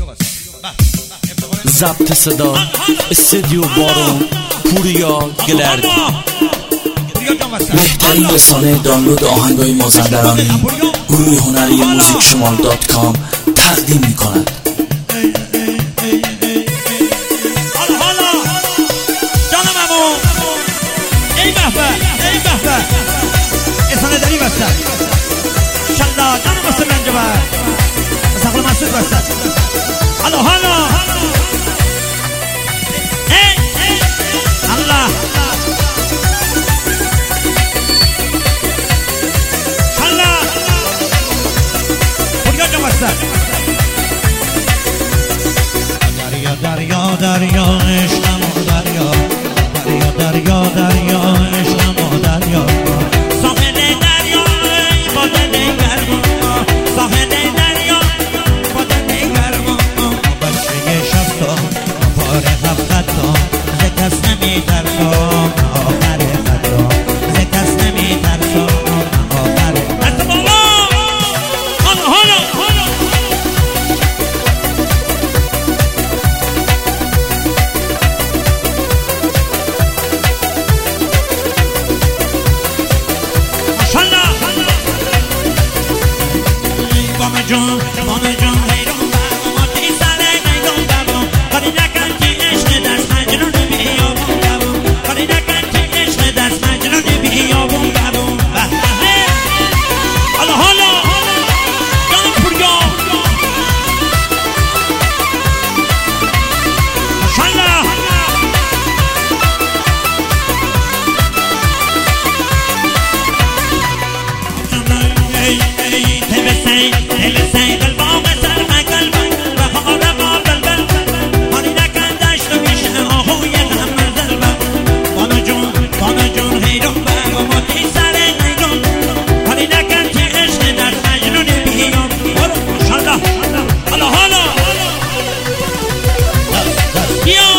ضبط صدا استودیو بارون پوریا گلرد. بهترین رسانه دانلود آهنگای مازندرانی گروه هنری موزیک شمال .com تقدیم می‌کند. احسان دری بستد شلا جان واسه من جبر مسخل مسعود بستد حالا الله شلا پوریا جان بستد دریا عشقم و دریا عشقم و دریا ساحل دریا با دل گرم ساحل دریا با دل گرم بچه شفتا فارغ خطا ز کس نمی‌ترسم آخر خطا ز کس نمی‌ترسم آخر دست بالا حالا مام جان حیران بابا تی سره نیدم بابا کاری نکن که عشق دست مجنون بیابون بابا کاری نکن که عشق دست مجنون بیابون بابا حالا جان پوریا ماشاءالله تلسین قلبام سر قلبم و خارم بلبل مانی نکن دشت و میشه آهوی غم زلبم بانو جون حیران بابا ما تی سر نیدم مانی نکن که عشق در مجنون بیام ماشاءالله حالا بیا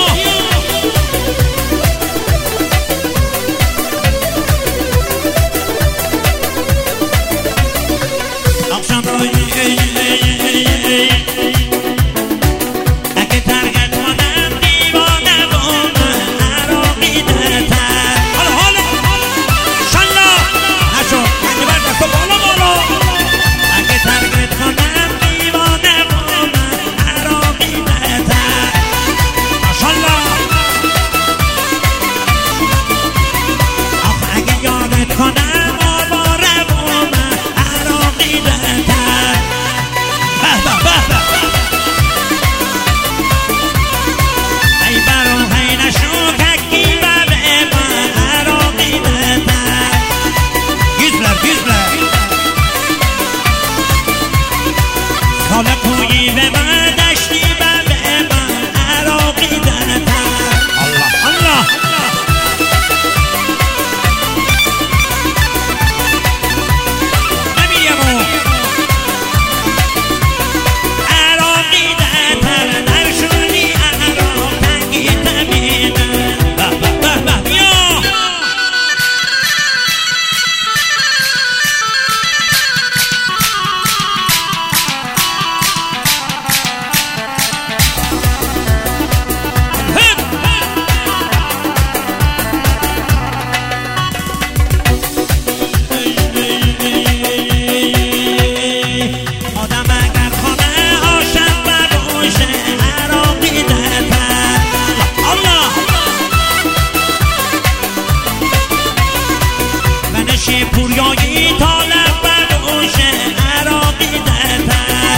پوریایی طالب بروشه عراقی درتر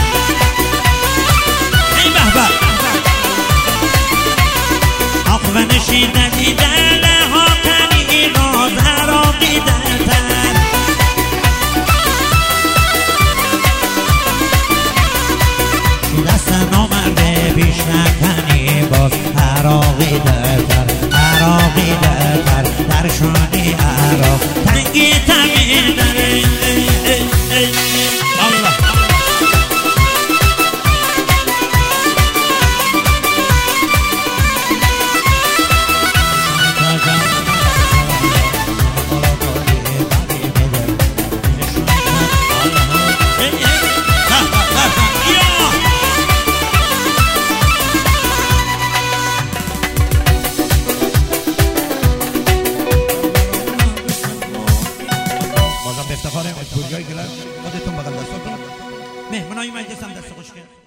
ای بهبه آخ و نشیندنی دله ها تنی راز عراقی درتر دست نامرده بیش نکنی باز عراقی درتر در شانی عراق تنگی تمین داره الله خودتون بغل دستاتون مهمونای مجلس هم دست خوش کرد.